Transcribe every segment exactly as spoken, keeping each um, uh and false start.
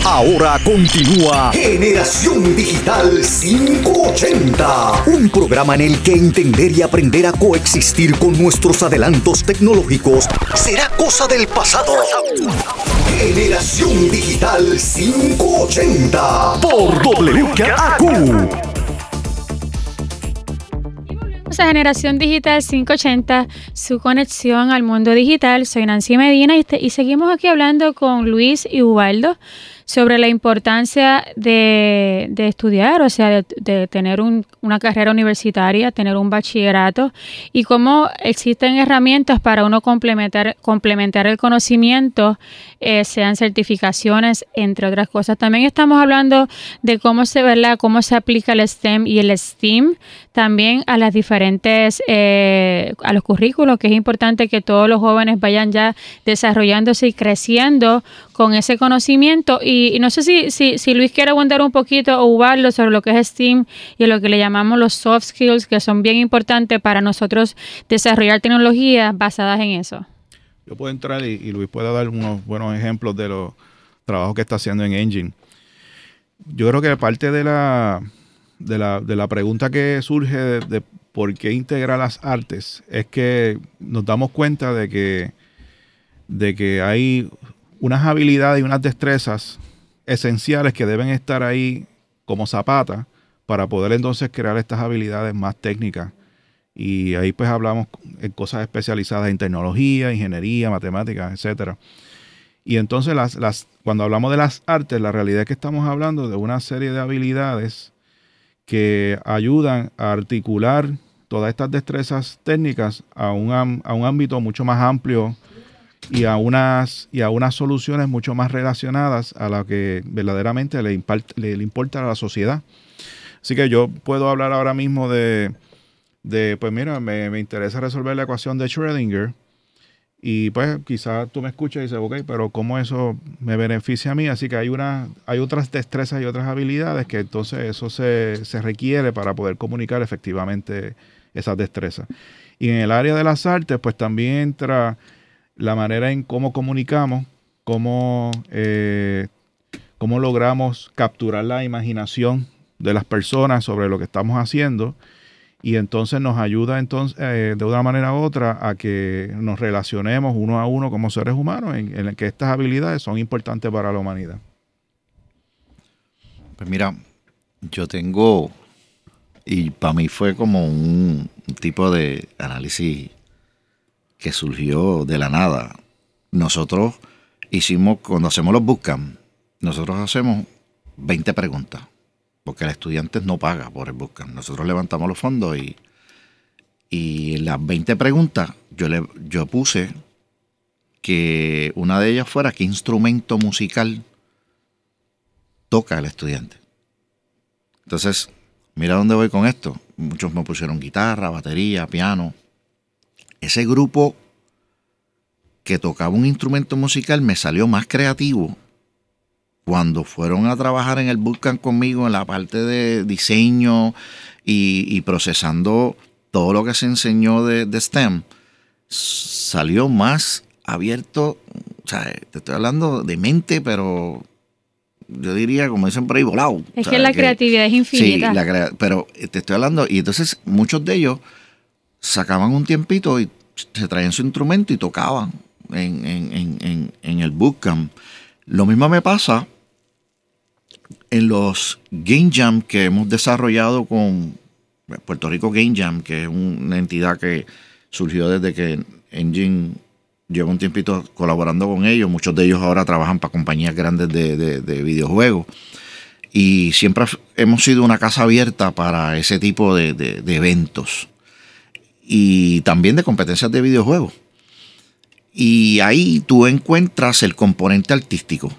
Ahora continúa Generación Digital quinientos ochenta, un programa en el que entender y aprender a coexistir con nuestros adelantos tecnológicos será cosa del pasado. Generación Digital quinientos ochenta por W K A Q. A Generación Digital quinientos ochenta, su conexión al mundo digital. Soy Nancy Medina y, te, y seguimos aquí hablando con Luis y Ubaldo sobre la importancia de, de estudiar, o sea, de, de tener un, una carrera universitaria, tener un bachillerato, y cómo existen herramientas para uno complementar, complementar el conocimiento, eh, sean certificaciones, entre otras cosas. También estamos hablando de cómo se, ¿verdad? Cómo se aplica el STEM y el STEAM también a las diferentes, eh, a los currículos, que es importante que todos los jóvenes vayan ya desarrollándose y creciendo con ese conocimiento. Y Y, y no sé si, si, si Luis quiere abundar un poquito o Ubaldo sobre lo que es STEAM y lo que le llamamos los soft skills, que son bien importantes para nosotros desarrollar tecnologías basadas en eso. Yo puedo entrar y, y Luis puede dar unos buenos ejemplos de los trabajos que está haciendo en Engine. Yo creo que parte de la, de la, de la pregunta que surge de, de por qué integrar las artes es que nos damos cuenta de que, de que hay unas habilidades y unas destrezas esenciales que deben estar ahí como zapata para poder entonces crear estas habilidades más técnicas. Y ahí pues hablamos en cosas especializadas en tecnología, ingeniería, matemáticas, etcétera. Y entonces las, las, cuando hablamos de las artes, la realidad es que estamos hablando de una serie de habilidades que ayudan a articular todas estas destrezas técnicas a un, a un ámbito mucho más amplio y a unas y a unas soluciones mucho más relacionadas a lo que verdaderamente le, impart, le, le importa a la sociedad. Así que yo puedo hablar ahora mismo de, de pues mira, me, me interesa resolver la ecuación de Schrödinger y pues quizás tú me escuchas y dices, ok, pero ¿cómo eso me beneficia a mí? Así que hay, una, hay otras destrezas y otras habilidades que entonces eso se, se requiere para poder comunicar efectivamente esas destrezas. Y en el área de las artes, pues también entra la manera en cómo comunicamos, cómo, eh, cómo logramos capturar la imaginación de las personas sobre lo que estamos haciendo, y entonces nos ayuda entonces eh, de una manera u otra a que nos relacionemos uno a uno como seres humanos, en, en que estas habilidades son importantes para la humanidad. Pues mira, yo tengo, y para mí fue como un, un tipo de análisis que surgió de la nada. Nosotros hicimos, cuando hacemos los bootcamp, nosotros hacemos veinte preguntas, porque el estudiante no paga por el bootcamp. Nosotros levantamos los fondos y, y en las veinte preguntas yo, le, yo puse que una de ellas fuera qué instrumento musical toca el estudiante. Entonces, mira dónde voy con esto. Muchos me pusieron guitarra, batería, piano. Ese grupo que tocaba un instrumento musical me salió más creativo cuando fueron a trabajar en el bootcamp conmigo en la parte de diseño y, y procesando todo lo que se enseñó de, de STEM. Salió más abierto, o sea, te estoy hablando de mente, pero yo diría, como dicen por ahí, volado. Es que la que, creatividad es infinita. Sí, la crea- pero te estoy hablando, y entonces muchos de ellos sacaban un tiempito y se traían su instrumento y tocaban en, en, en, en, en el bootcamp. Lo mismo me pasa en los Game Jam que hemos desarrollado con Puerto Rico Game Jam, que es una entidad que surgió desde que Engine lleva un tiempito colaborando con ellos. Muchos de ellos ahora trabajan para compañías grandes de, de, de videojuegos. Y siempre hemos sido una casa abierta para ese tipo de, de, de eventos. Y también de competencias de videojuegos. Y ahí tú encuentras el componente artístico,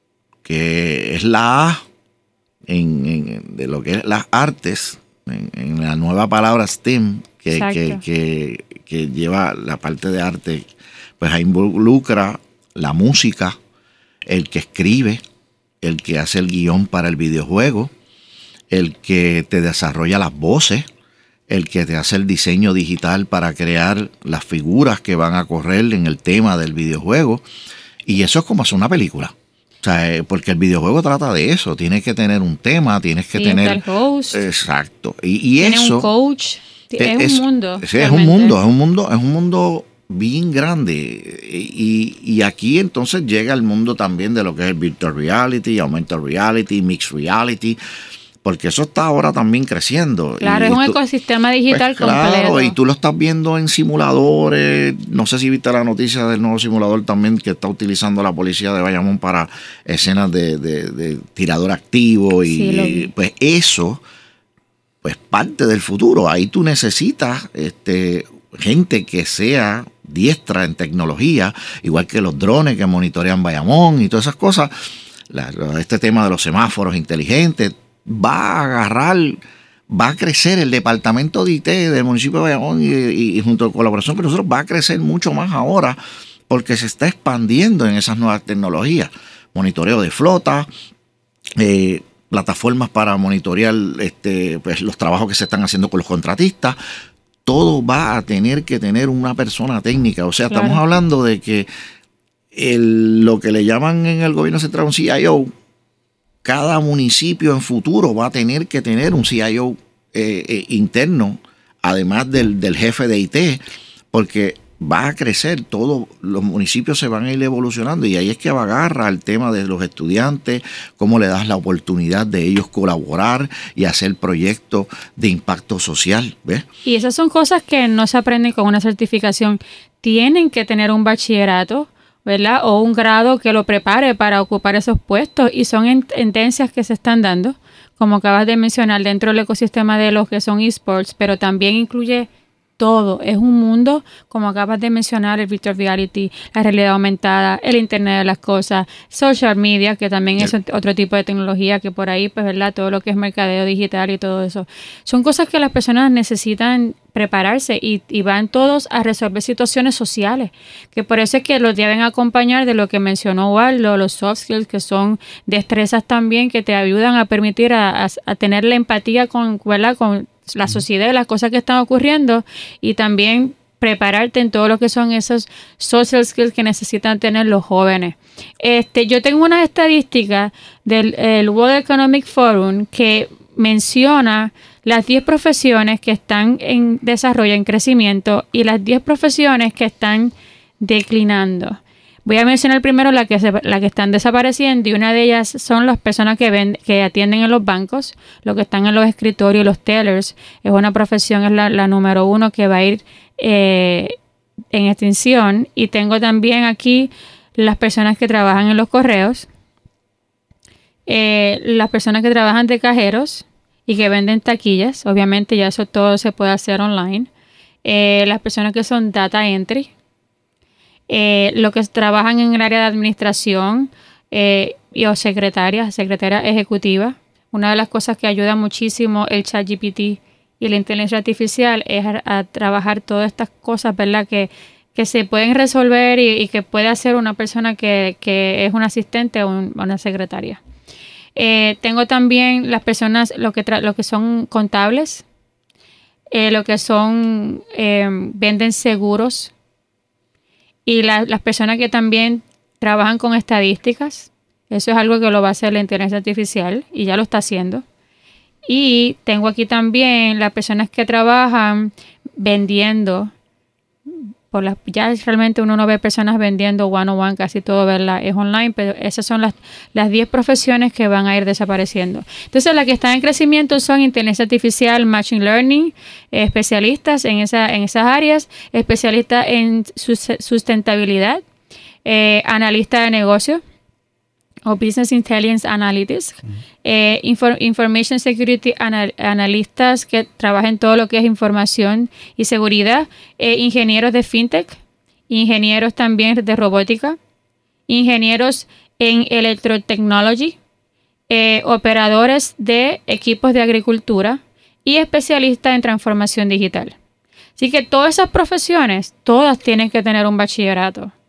que es la A en, en, de lo que es las artes, en, en la nueva palabra STEM, que, que, que, que lleva la parte de arte, pues ahí involucra la música, el que escribe, el que hace el guión para el videojuego, el que te desarrolla las voces, el que te hace el diseño digital para crear las figuras que van a correr en el tema del videojuego. Y eso es como hacer una película. O sea, porque el videojuego trata de eso. Tienes que tener un tema, tienes que sí, tener... el host. Exacto. Y, y tiene eso... un coach. Es, es un mundo. Sí, es un mundo, es un mundo, es un mundo bien grande. Y, y aquí entonces llega el mundo también de lo que es el virtual reality, augmented reality, mixed reality, porque eso está ahora también creciendo. Claro, y es un tú, ecosistema digital pues, claro, completo. Y tú lo estás viendo en simuladores. No sé si viste la noticia del nuevo simulador también que está utilizando la policía de Bayamón para escenas de, de, de tirador activo. Y Sí, pues eso... pues parte del futuro. Ahí tú necesitas este, gente que sea diestra en tecnología, igual que los drones que monitorean Bayamón y todas esas cosas. La, este tema de los semáforos inteligentes va a agarrar, va a crecer el departamento de I T del municipio de Bayamón y, y, y junto a colaboración con nosotros va a crecer mucho más ahora porque se está expandiendo en esas nuevas tecnologías. Monitoreo de flota, eh, plataformas para monitorear este, pues, los trabajos que se están haciendo con los contratistas. Todo va a tener que tener una persona técnica. O sea, claro. Estamos hablando de que el, lo que le llaman en el gobierno central un C I O, cada municipio en futuro va a tener que tener un C I O eh, eh, interno, además del, del jefe de I T, porque va a crecer, todos los municipios se van a ir evolucionando y ahí es que agarra el tema de los estudiantes, cómo le das la oportunidad de ellos colaborar y hacer proyectos de impacto social, ¿ves? Y esas son cosas que no se aprenden con una certificación, tienen que tener un bachillerato, ¿verdad? O un grado que lo prepare para ocupar esos puestos y son tendencias que se están dando, como acabas de mencionar, dentro del ecosistema de los que son esports, pero también incluye todo. Es un mundo, como acabas de mencionar, el virtual reality, la realidad aumentada, el internet de las cosas, social media, que también es otro tipo de tecnología que por ahí, pues, ¿verdad? Todo lo que es mercadeo digital y todo eso. Son cosas que las personas necesitan prepararse y, y van todos a resolver situaciones sociales, que por eso es que los deben acompañar de lo que mencionó Waldo, los soft skills, que son destrezas también que te ayudan a permitir a, a, a tener la empatía con, ¿verdad? Con la sociedad y las cosas que están ocurriendo y también prepararte en todo lo que son esos social skills que necesitan tener los jóvenes. Este, yo tengo unas estadísticas del el World Economic Forum que menciona las diez profesiones que están en desarrollo, en crecimiento y las diez profesiones que están declinando. Voy a mencionar primero la que, se, la que están desapareciendo y una de ellas son las personas que ven, que atienden en los bancos, los que están en los escritorios, los tellers. Es una profesión, es la, la número uno que va a ir eh, en extinción. Y tengo también aquí las personas que trabajan en los correos, eh, las personas que trabajan de cajeros y que venden taquillas. Obviamente ya eso todo se puede hacer online. Eh, las personas que son data entry. Eh, los que trabajan en el área de administración eh, y o secretarias, secretaria ejecutiva. Una de las cosas que ayuda muchísimo el ChatGPT y la inteligencia artificial es a, a trabajar todas estas cosas, ¿verdad? Que, que se pueden resolver y, y que puede hacer una persona que, que es un asistente o un, una secretaria. Eh, tengo también las personas, lo que, tra- lo que son contables, eh, lo que son, eh, venden seguros, y la, las personas que también trabajan con estadísticas. Eso es algo que lo va a hacer la inteligencia artificial y ya lo está haciendo. Y tengo aquí también las personas que trabajan vendiendo. Por las, ya realmente uno no ve personas vendiendo one-on-one, casi todo, ¿verdad? Es online, pero esas son las las diez profesiones que van a ir desapareciendo. Entonces, las que están en crecimiento son inteligencia artificial, machine learning, eh, especialistas en, esa, en esas áreas, especialistas en sustentabilidad, eh, analista de negocio o Business Intelligence Analytics, uh-huh. eh, Infor- Information Security anal- Analistas que trabajan todo lo que es información y seguridad, eh, ingenieros de fintech, ingenieros también de robótica, ingenieros en electrotechnology, eh, operadores de equipos de agricultura y especialistas en transformación digital. Así que todas esas profesiones, todas tienen que tener un bachillerato.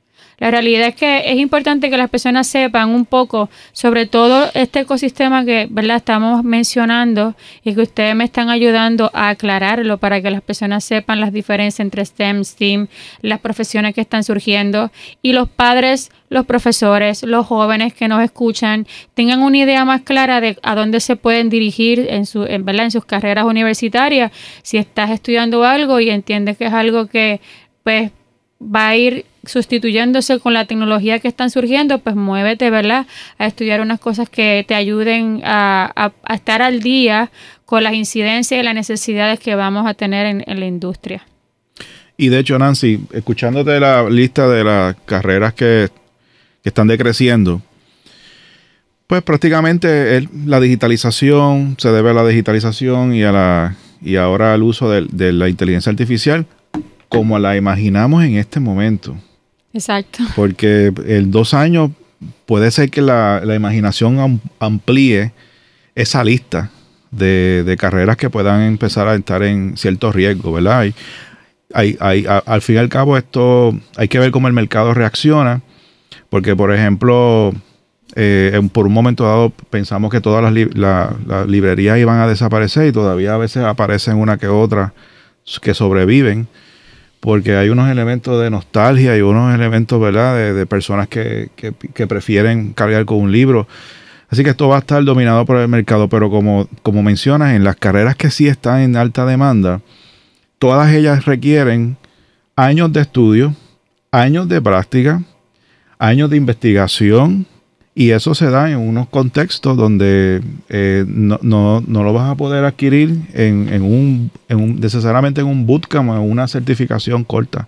La realidad es que es importante que las personas sepan un poco sobre todo este ecosistema que, ¿verdad?, estamos mencionando y que ustedes me están ayudando a aclararlo para que las personas sepan las diferencias entre STEM, STEAM, las profesiones que están surgiendo y los padres, los profesores, los jóvenes que nos escuchan tengan una idea más clara de a dónde se pueden dirigir en, su, en, ¿verdad?, en sus carreras universitarias. Si estás estudiando algo y entiendes que es algo que pues va a ir sustituyéndose con la tecnología que están surgiendo, pues muévete, ¿verdad?, a estudiar unas cosas que te ayuden a, a, a estar al día con las incidencias y las necesidades que vamos a tener en, en la industria. Y de hecho, Nancy, escuchándote la lista de las carreras que, que están decreciendo, pues prácticamente el, la digitalización se debe a la digitalización y a la y ahora al uso de, de la inteligencia artificial como la imaginamos en este momento. Exacto. Porque en dos años puede ser que la, la imaginación amplíe esa lista de, de carreras que puedan empezar a estar en cierto riesgo, ¿verdad? Hay, hay, hay, a, al fin y al cabo esto hay que ver cómo el mercado reacciona, porque por ejemplo, eh, por un momento dado pensamos que todas las, li, la, las librerías iban a desaparecer y todavía a veces aparecen una que otra que sobreviven, porque hay unos elementos de nostalgia y unos elementos, ¿verdad?, de, de personas que, que, que prefieren cargar con un libro. Así que esto va a estar dominado por el mercado, pero como, como mencionas, en las carreras que sí están en alta demanda, todas ellas requieren años de estudio, años de práctica, años de investigación, y eso se da en unos contextos donde eh, no, no, no lo vas a poder adquirir en, en un, en un, necesariamente en un bootcamp o en una certificación corta.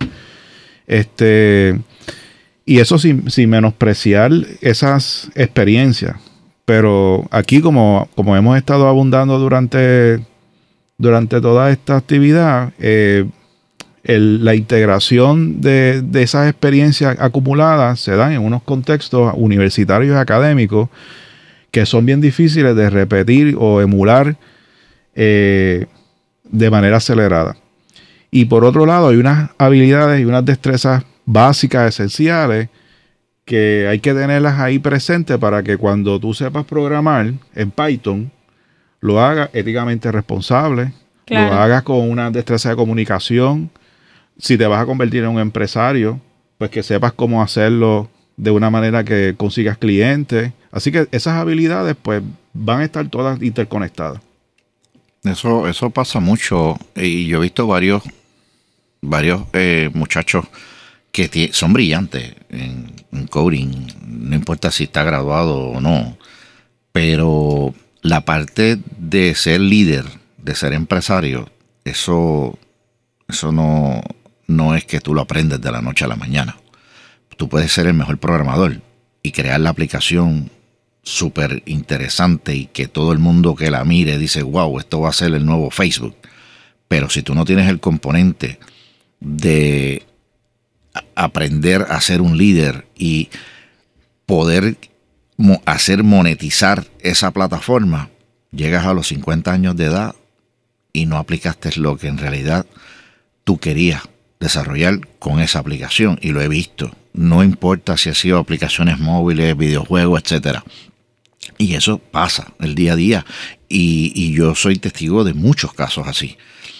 Este, y eso sin, sin menospreciar esas experiencias. Pero aquí, como, como hemos estado abundando durante, durante toda esta actividad, eh, El, la integración de, de esas experiencias acumuladas se dan en unos contextos universitarios y académicos que son bien difíciles de repetir o emular eh, de manera acelerada. Y por otro lado, hay unas habilidades y unas destrezas básicas, esenciales, que hay que tenerlas ahí presentes para que cuando tú sepas programar en Python, lo hagas éticamente responsable, claro, lo hagas con una destreza de comunicación. Si te vas a convertir en un empresario, pues que sepas cómo hacerlo de una manera que consigas clientes. Así que esas habilidades pues van a estar todas interconectadas. Eso, eso pasa mucho. Y yo he visto varios, varios eh, muchachos que t- son brillantes en, en coding. No importa si está graduado o no. Pero la parte de ser líder, de ser empresario, eso, eso no... no es que tú lo aprendes de la noche a la mañana. Tú puedes ser el mejor programador y crear la aplicación súper interesante y que todo el mundo que la mire dice, wow, esto va a ser el nuevo Facebook. Pero si tú no tienes el componente de aprender a ser un líder y poder mo- hacer monetizar esa plataforma, llegas a los cincuenta años de edad y no aplicaste lo que en realidad tú querías desarrollar con esa aplicación, y lo he visto. No importa si ha sido aplicaciones móviles, videojuegos, etcétera. Y eso pasa el día a día. Y, y yo soy testigo de muchos casos así.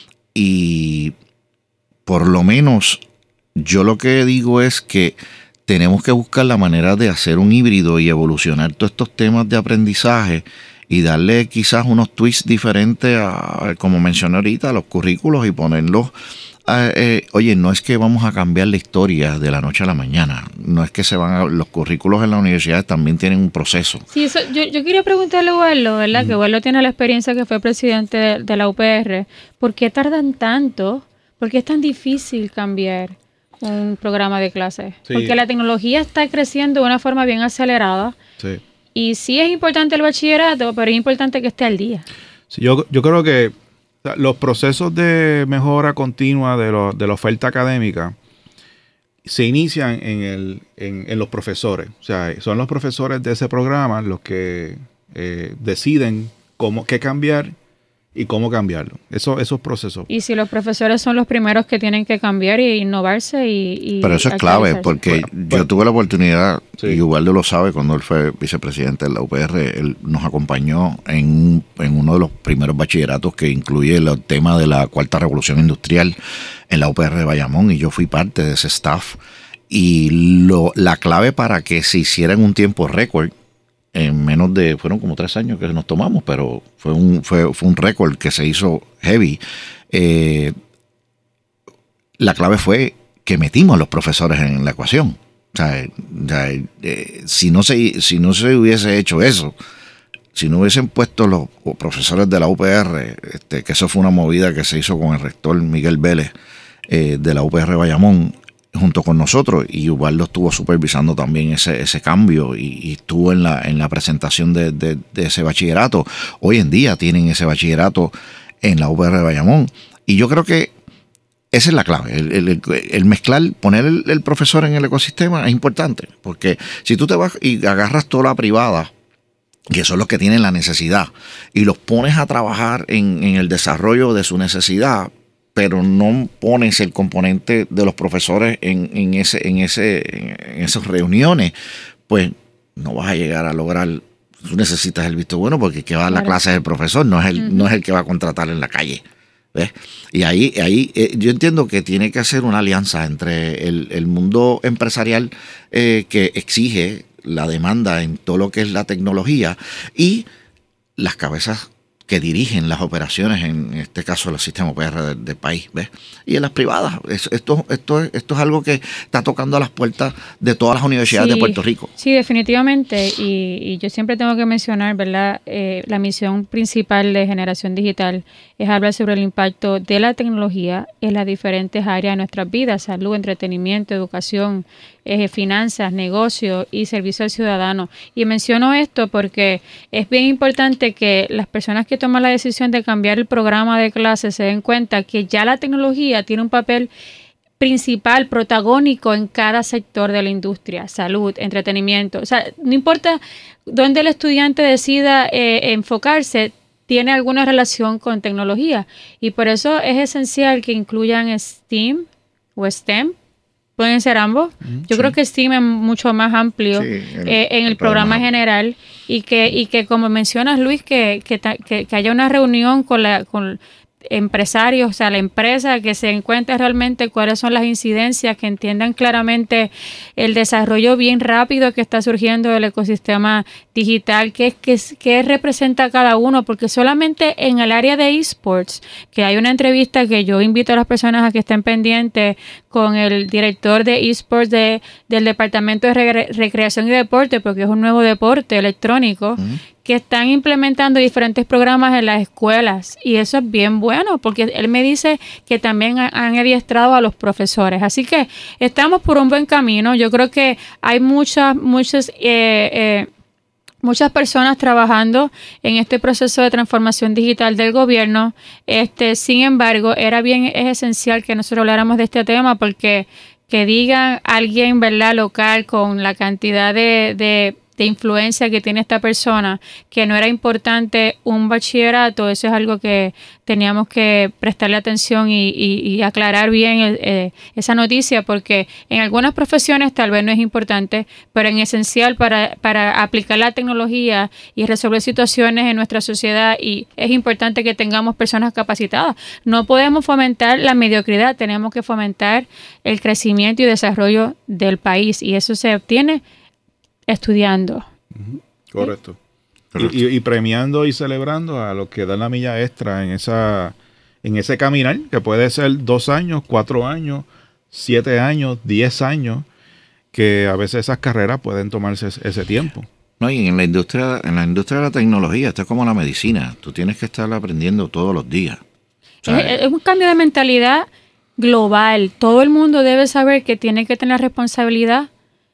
Y por lo menos yo lo que digo es que tenemos que buscar la manera de hacer un híbrido y evolucionar todos estos temas de aprendizaje y darle quizás unos twists diferentes a, como mencioné ahorita, a los currículos y ponerlos. Uh, eh, oye, no es que vamos a cambiar la historia de la noche a la mañana. No es que se van a... Los currículos en las universidades también tienen un proceso. Sí, eso, yo, yo quería preguntarle a Ubaldo, ¿verdad? Mm. Que Ubaldo tiene la experiencia que fue presidente de, de la U P R. ¿Por qué tardan tanto? ¿Por qué es tan difícil cambiar un programa de clases? Sí. Porque la tecnología está creciendo de una forma bien acelerada. Sí. Y sí es importante el bachillerato, pero es importante que esté al día. Sí, yo, yo creo que los procesos de mejora continua de, lo, de la oferta académica se inician en, el, en, en los profesores. O sea, son los profesores de ese programa los que eh, deciden cómo, qué cambiar y cómo cambiarlo. Eso, esos procesos. Y si los profesores son los primeros que tienen que cambiar y innovarse y... y Pero eso es clave, porque bueno, yo bueno. tuve la oportunidad, Sí. y Ubaldo lo sabe, cuando él fue vicepresidente de la U P R, él nos acompañó en, en uno de los primeros bachilleratos que incluye el tema de la Cuarta Revolución Industrial en la U P R de Bayamón, y yo fui parte de ese staff. Y lo, la clave para que se hiciera en un tiempo récord, en menos de, fueron como tres años que nos tomamos, pero fue un, fue, fue un récord que se hizo heavy. Eh, la clave fue que metimos a los profesores en la ecuación. O sea, o sea, eh, si, no se, si no se hubiese hecho eso, si no hubiesen puesto los profesores de la U P R, este, que eso fue una movida que se hizo con el rector Miguel Vélez eh, de la U P R Bayamón, junto con nosotros, y Ubaldo estuvo supervisando también ese, ese cambio y, y estuvo en la, en la presentación de, de, de ese bachillerato. Hoy en día tienen ese bachillerato en la U P R de Bayamón, y yo creo que esa es la clave, el, el, el mezclar, poner el, el profesor en el ecosistema es importante, porque si tú te vas y agarras toda la privada, que son los que tienen la necesidad, y los pones a trabajar en, en el desarrollo de su necesidad, pero no pones el componente de los profesores en, en, ese, en, ese, en esas reuniones, pues no vas a llegar a lograr. Tú necesitas el visto bueno, porque el que va a la claro. clase es el profesor, no es el, uh-huh. no es el que va a contratar en la calle. ¿Ves? Y ahí, ahí eh, yo entiendo que tiene que hacer una alianza entre el, el mundo empresarial eh, que exige la demanda en todo lo que es la tecnología y las cabezas que dirigen las operaciones, en este caso los sistemas O P R del, del país, ¿ves? Y en las privadas. Esto, esto, esto, esto es algo que está tocando a las puertas de todas las universidades sí, de Puerto Rico. Sí, definitivamente. Y, y yo siempre tengo que mencionar, ¿verdad? Eh, la misión principal de Generación Digital es hablar sobre el impacto de la tecnología en las diferentes áreas de nuestras vidas: salud, entretenimiento, educación, eh, finanzas, negocios y servicio al ciudadano. Y menciono esto porque es bien importante que las personas que toman la decisión de cambiar el programa de clases se den cuenta que ya la tecnología tiene un papel principal, protagónico en cada sector de la industria: salud, entretenimiento. O sea, no importa dónde el estudiante decida eh, enfocarse, tiene alguna relación con tecnología. Y por eso es esencial que incluyan STEAM o STEM. Pueden ser ambos. Mm, Yo sí. creo que STEAM es mucho más amplio sí, el, eh, en el, el programa, programa general, y que y que como mencionas, Luis, que que, que, que haya una reunión con la con empresarios, o sea, la empresa, que se encuentre realmente cuáles son las incidencias, que entiendan claramente el desarrollo bien rápido que está surgiendo del ecosistema digital, qué que, que representa cada uno, porque solamente en el área de esports, que hay una entrevista que yo invito a las personas a que estén pendientes con el director de esports de, del Departamento de Re- Recreación y Deporte, porque es un nuevo deporte electrónico, uh-huh. que están implementando diferentes programas en las escuelas, y eso es bien bueno, porque él me dice que también han adiestrado a los profesores. Así que estamos por un buen camino. Yo creo que hay muchas, muchas, eh, eh, muchas personas trabajando en este proceso de transformación digital del gobierno. Este, sin embargo, era bien, es esencial que nosotros habláramos de este tema, porque que diga alguien, ¿verdad?, local, con la cantidad de, de de influencia que tiene esta persona, que no era importante un bachillerato, eso es algo que teníamos que prestarle atención y, y, y aclarar bien el, eh, esa noticia, porque en algunas profesiones tal vez no es importante, pero en esencial para, para aplicar la tecnología y resolver situaciones en nuestra sociedad, y es importante que tengamos personas capacitadas. No podemos fomentar la mediocridad, tenemos que fomentar el crecimiento y desarrollo del país, y eso se obtiene estudiando. Uh-huh. Correcto. ¿Sí? Y, y, y premiando y celebrando a los que dan la milla extra en esa en ese caminar, que puede ser dos años, cuatro años, siete años, diez años, que a veces esas carreras pueden tomarse ese, ese tiempo. No, y en la industria, en la industria de la tecnología, esto es como la medicina, tú tienes que estar aprendiendo todos los días. O sea, es, es un cambio de mentalidad global. Todo el mundo debe saber que tiene que tener responsabilidad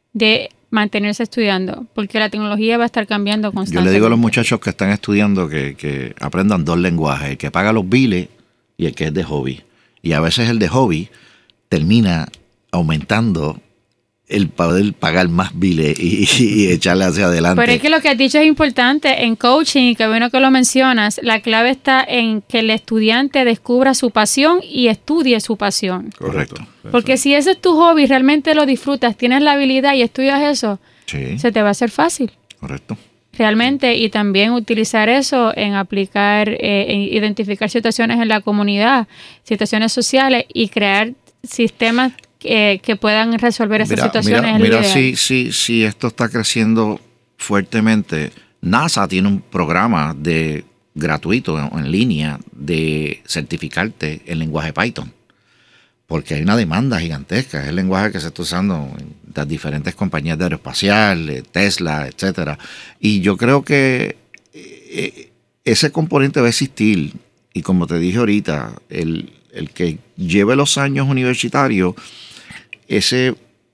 de mantenerse estudiando, porque la tecnología va a estar cambiando constantemente. Yo le digo a los muchachos que están estudiando que, que aprendan dos lenguajes, el que paga los biles y el que es de hobby. Y a veces el de hobby termina aumentando el poder pagar más biles y, y, y echarle hacia adelante. Pero es que lo que has dicho es importante en coaching, y que bueno que lo mencionas, la clave está en que el estudiante descubra su pasión y estudie su pasión. Correcto. Porque si ese es tu hobby, realmente lo disfrutas, tienes la habilidad y estudias eso, Sí. se te va a hacer fácil. Correcto. Realmente, y también utilizar eso en aplicar, eh, en identificar situaciones en la comunidad, situaciones sociales y crear sistemas que, que puedan resolver esas Mira, situaciones. mira, es lo mira ideal. si, si, si esto está creciendo fuertemente. NASA tiene un programa de gratuito en, en línea de certificarte en lenguaje Python. Porque hay una demanda gigantesca. Es el lenguaje que se está usando en las diferentes compañías de aeroespacial, Tesla, etcétera. Y yo creo que eh, ese componente va a existir. Y como te dije ahorita, el, el que lleve los años universitarios, ese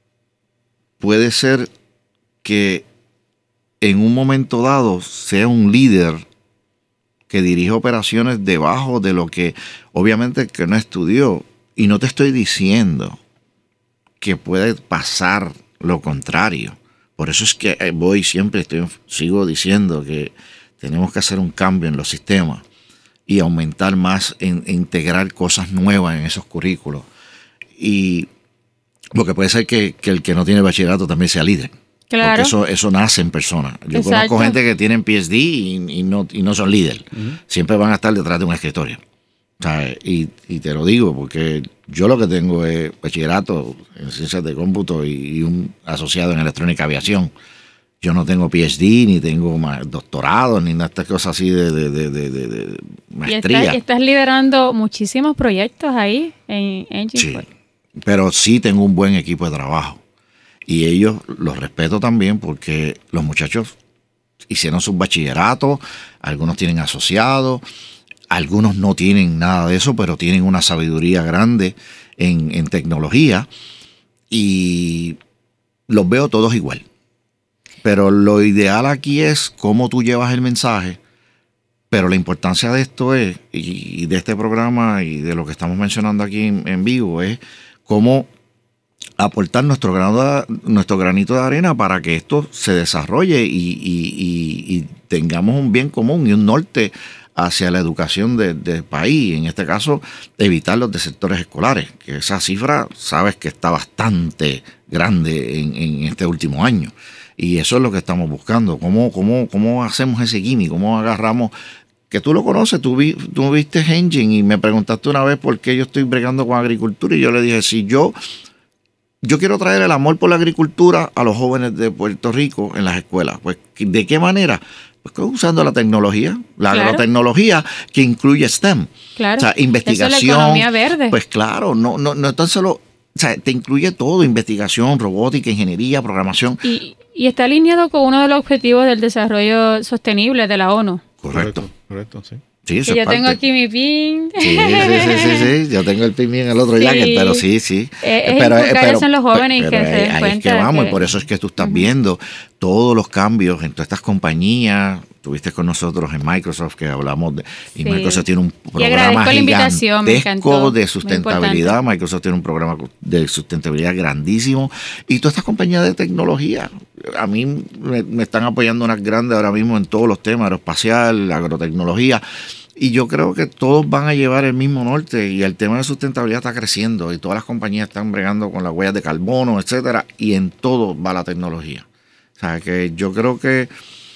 puede ser que en un momento dado sea un líder que dirige operaciones debajo de lo que obviamente que no estudió. Y no te estoy diciendo que puede pasar lo contrario. Por eso es que voy siempre, estoy, sigo diciendo que tenemos que hacer un cambio en los sistemas y aumentar más, en, en integrar cosas nuevas en esos currículos. Y porque puede ser que, que el que no tiene bachillerato también sea líder. Claro. Porque eso, eso nace en persona. Yo Exacto. conozco gente que tienen P H D y, y, no, y no son líder. Uh-huh. Siempre van a estar detrás de un escritorio. ¿Sabes? Y, y te lo digo porque yo lo que tengo es bachillerato en ciencias de cómputo y, y un asociado en electrónica aviación. Yo no tengo P H D, ni tengo doctorado, ni nada de estas cosas así de, de, de, de, de maestría. Y estás, y estás liderando muchísimos proyectos ahí en Engine. Sí, pero sí tengo un buen equipo de trabajo. Y ellos los respeto también porque los muchachos hicieron sus bachilleratos, algunos tienen asociados. Algunos no tienen nada de eso, pero tienen una sabiduría grande en, en tecnología y los veo todos igual. Pero lo ideal aquí es cómo tú llevas el mensaje, pero la importancia de esto es, y de este programa y de lo que estamos mencionando aquí en, en vivo, es cómo aportar nuestro, grano de, nuestro granito de arena para que esto se desarrolle y, y, y, y tengamos un bien común y un norte hacia la educación del de país, en este caso evitar los desertores escolares, que esa cifra sabes que está bastante grande en, en este último año, y eso es lo que estamos buscando. ¿Cómo, cómo, cómo hacemos ese gimmick? ¿Cómo agarramos? Que tú lo conoces, tú, vi, tú viste Engine y me preguntaste una vez por qué yo estoy bregando con agricultura y yo le dije, si yo, yo quiero traer el amor por la agricultura a los jóvenes de Puerto Rico en las escuelas, pues ¿de qué manera? Pues usando la tecnología, la claro. agrotecnología que incluye STEM. Claro. O sea, investigación. Eso es la economía verde. Pues claro, no, no, no tan solo, o sea, te incluye todo, investigación, robótica, ingeniería, programación. Y, y está alineado con uno de los objetivos del desarrollo sostenible de la ONU. Correcto. Correcto, sí. Sí, eso y yo es tengo parte. aquí mi pin. Sí, sí, sí, sí, sí. Yo tengo el pin en el otro sí. jacket, pero sí, sí. Es, es pero, pero, eso en los jóvenes pero, que pero se den ahí cuenta. Es que vamos, que... y por eso es que tú estás uh-huh. viendo todos los cambios en todas estas compañías. Estuviste con nosotros en Microsoft que hablamos de, y sí. Microsoft tiene un programa gigantesco de sustentabilidad. Microsoft tiene un programa de sustentabilidad grandísimo y todas estas compañías de tecnología a mí me, me están apoyando unas grandes ahora mismo en todos los temas, aeroespacial, agrotecnología. Y yo creo que todos van a llevar el mismo norte y el tema de sustentabilidad está creciendo y todas las compañías están bregando con las huellas de carbono, etcétera, y en todo va la tecnología. O sea, que yo creo que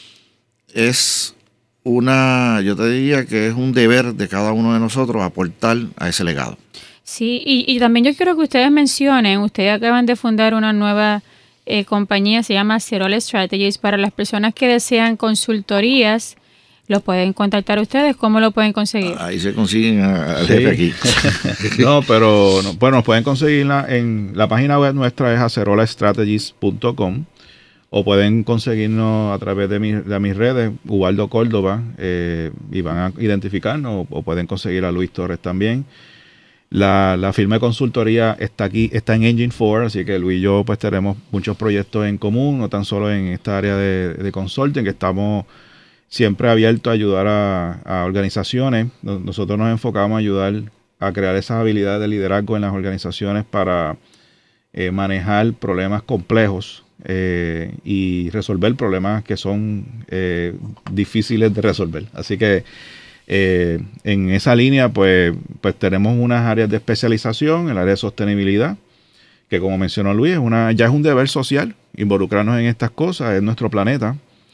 es una, yo te diría que es un deber de cada uno de nosotros aportar a ese legado. Sí, y, y también yo quiero que ustedes mencionen, ustedes acaban de fundar una nueva eh, compañía, se llama Cerol Strategies, para las personas que desean consultorías. Los pueden contactar ustedes. ¿Cómo lo pueden conseguir? Ahí se consiguen al sí. jefe aquí. no, pero no, bueno, nos pueden conseguirla en la página web nuestra, es acerola strategies punto com, o pueden conseguirnos a través de, mi, de mis redes, Ubaldo Córdoba, eh, y van a identificarnos, o, o pueden conseguir a Luis Torres también. La, la firma de consultoría está aquí, está en Engine cuatro, así que Luis y yo pues tenemos muchos proyectos en común, no tan solo en esta área de, de consulting, que estamos siempre abierto a ayudar a, a organizaciones. Nosotros nos enfocamos a ayudar a crear esas habilidades de liderazgo en las organizaciones para eh, manejar problemas complejos eh, y resolver problemas que son eh, difíciles de resolver. Así que eh, en esa línea pues, pues tenemos unas áreas de especialización, el área de sostenibilidad, que como mencionó Luis, es una, ya es un deber social involucrarnos en estas cosas, es nuestro planeta.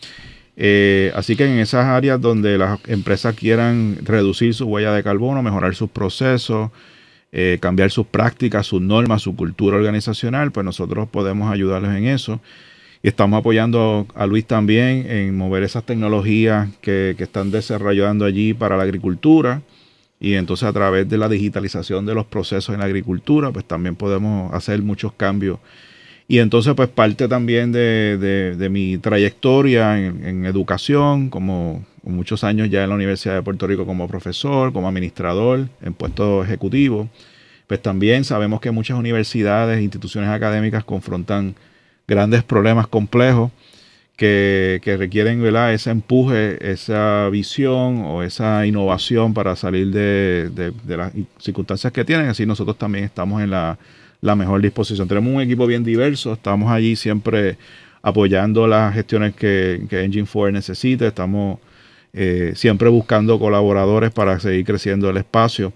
Eh, así que en esas áreas donde las empresas quieran reducir su huella de carbono, mejorar sus procesos, eh, cambiar sus prácticas, sus normas, su cultura organizacional, pues nosotros podemos ayudarles en eso. Y estamos apoyando a Luis también en mover esas tecnologías que, que están desarrollando allí para la agricultura. Y entonces a través de la digitalización de los procesos en la agricultura, pues también podemos hacer muchos cambios. Y entonces pues parte también de, de, de mi trayectoria en, en educación, como muchos años ya en la Universidad de Puerto Rico como profesor, como administrador, en puestos ejecutivos, pues también sabemos que muchas universidades e instituciones académicas confrontan grandes problemas complejos que, que requieren, ¿verdad?, ese empuje, esa visión o esa innovación para salir de, de, de las circunstancias que tienen. Así nosotros también estamos en la, la mejor disposición. Tenemos un equipo bien diverso, estamos allí siempre apoyando las gestiones que, que Engine cuatro necesita, estamos eh, siempre buscando colaboradores para seguir creciendo el espacio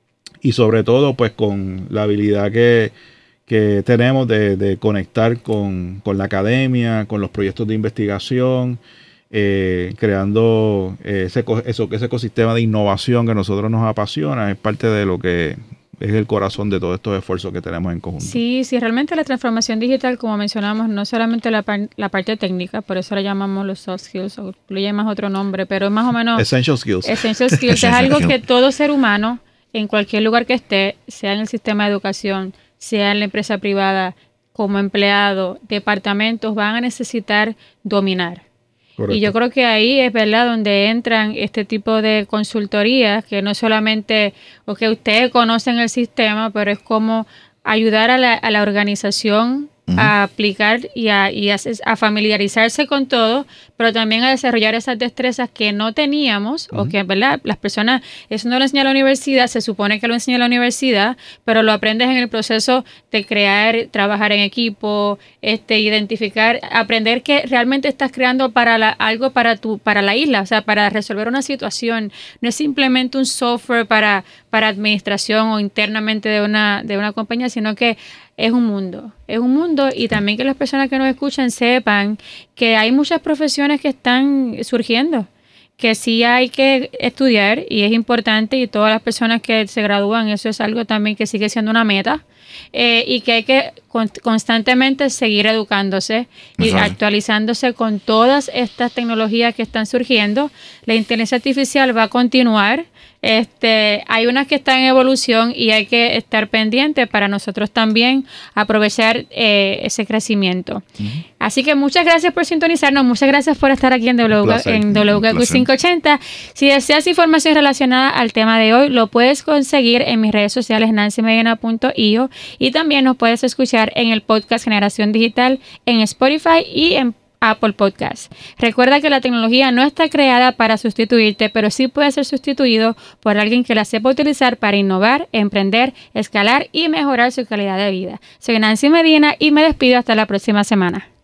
y sobre todo pues con la habilidad que que tenemos de, de conectar con, con la academia, con los proyectos de investigación, eh, creando eh, ese, eso, ese ecosistema de innovación que a nosotros nos apasiona, es parte de lo que es el corazón de todos estos esfuerzos que tenemos en conjunto. Sí, sí, realmente la transformación digital, como mencionamos, no solamente la, par la parte técnica, por eso la llamamos los soft skills, o le llamas otro nombre, pero es más o menos... Essential skills. Essential skills. Es algo que todo ser humano, en cualquier lugar que esté, sea en el sistema de educación, sea en la empresa privada, como empleado, departamentos, van a necesitar dominar. Correcto. Y yo creo que ahí es verdad donde entran este tipo de consultorías, que no solamente, o que ustedes conocen el sistema, pero es como ayudar a la, a la organización uh-huh. a aplicar y, a, y a, a familiarizarse con todo, pero también a desarrollar esas destrezas que no teníamos, uh-huh. o que, ¿verdad? Las personas, eso no lo enseña la universidad, se supone que lo enseña la universidad, pero lo aprendes en el proceso de crear, trabajar en equipo, este, identificar, aprender que realmente estás creando para la, algo para tu, para la isla, o sea, para resolver una situación. No es simplemente un software para, para administración o internamente de una, de una compañía, sino que es un mundo, es un mundo y también que las personas que nos escuchan sepan que hay muchas profesiones que están surgiendo, que sí hay que estudiar y es importante y todas las personas que se gradúan, eso es algo también que sigue siendo una meta eh, y que hay que con, constantemente seguir educándose y Ajá. actualizándose con todas estas tecnologías que están surgiendo. La inteligencia artificial va a continuar. Este, hay unas que están en evolución y hay que estar pendientes para nosotros también aprovechar eh, ese crecimiento. Uh-huh. Así que muchas gracias por sintonizarnos, muchas gracias por estar aquí en W K Q quinientos ochenta. Si deseas información relacionada al tema de hoy, lo puedes conseguir en mis redes sociales nancy medina punto i o y también nos puedes escuchar en el podcast Generación Digital en Spotify y en Apple Podcast. Recuerda que la tecnología no está creada para sustituirte, pero sí puede ser sustituido por alguien que la sepa utilizar para innovar, emprender, escalar y mejorar su calidad de vida. Soy Nancy Medina y me despido hasta la próxima semana.